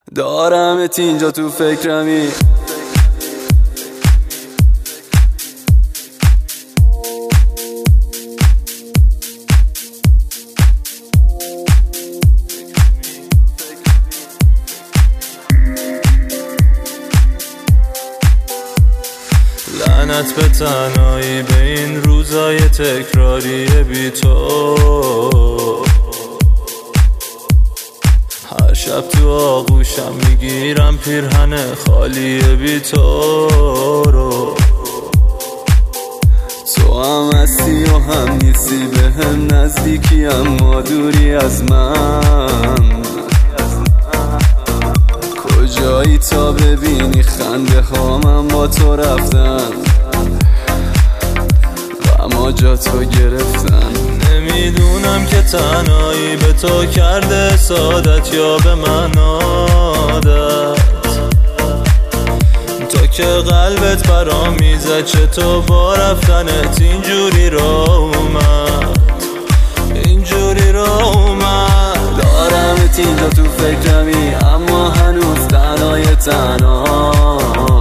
دارمت اینجا تو فکرمی، لعنت به تنهایی به این روزای تکراری بی تو. هر شب تو آغوشم میگیرم پیرهن خالی بی تو رو. تو هم هستی و هم نیستی، به هم نزدیکی اما دوری از من. کجایی تا ببینی خنده ها من با تو رفتن و اما جا تو گرفتن. نمیدونم که تنهایی به تو کرده سادت یا به من عادت. تو که قلبت برام میزد چطور با رفتنت اینجوری را اومد، اینجوری را اومد. دارمت اینجا تو فکرمی اما هنوز تنهای تنها.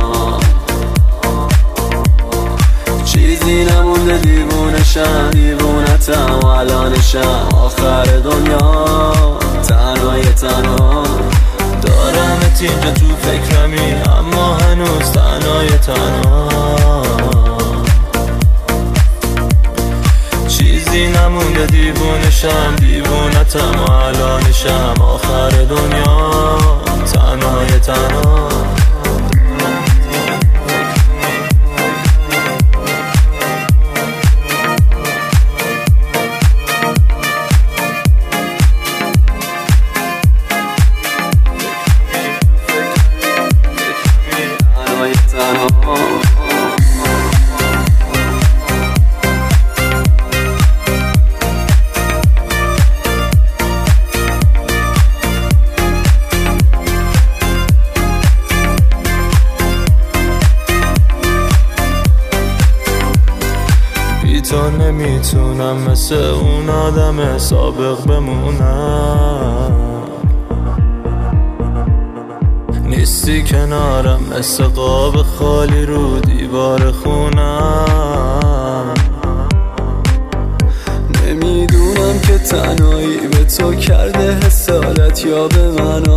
چیزی نمونده دیوونشم، دیوونتم و الانشم آخر دنیا تنهای تنها. دارمت اینجا تو فکرمی اما هنوز تنهای تنها. چیزی نمونده دیوونشم، دیوونتم و الانشم آخر دنیا تنهای تنها. تو نمیتونم مثل اون آدم سابق بمونم. نیستی کنارم مثل قاب خالی رو دیوار خونم. نمیدونم که تنهایی به تو کرده حسادت یا به من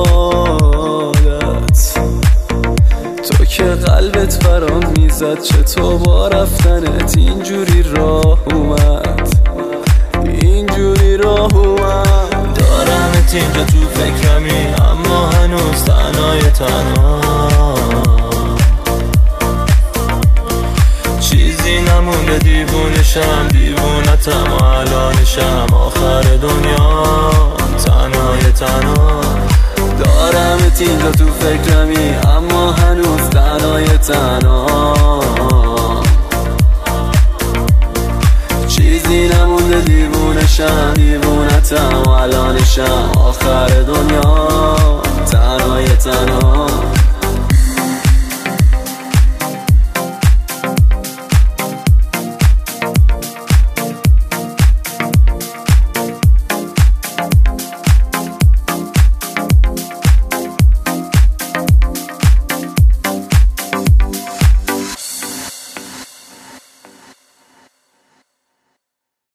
عادت. تو که قلبت برام میزد چطور با رفتنت اینجوری راه اومد، اینجوری راه اومد. دارمت اینجا تو فکرمی اما هنوز تنهای تنها. چیزی نمونده دیوونشم، دیوونتم و الانشم آخر دنیا تنهای تنها. دارمت اینجا تو فکرمی اما هنوز تنهای تنها. چیزی نمونده دیوونشم، دیوونتم و الانشم آخر دنیا تنهای تنها.